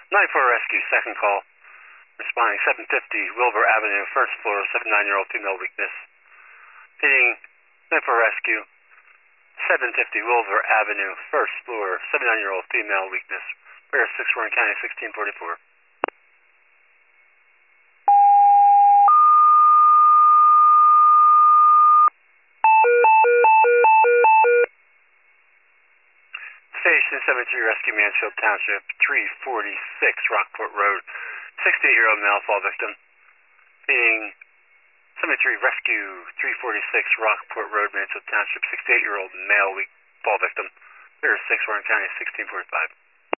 94 rescue, second call. Responding 750 Wilbur Avenue, first floor, 79-year-old female weakness. Feeding 94 rescue, 750 Wilbur Avenue, first floor, 79-year-old female weakness. Bear 6 Warren County, 1644. Station 73 Rescue, Mansfield Township, 346 Rockport Road. 68-year-old male fall victim. Being 73 Rescue, 346 Rockport Road, Mansfield Township, 68-year-old male fall victim. There is 6 Warren County, 1645.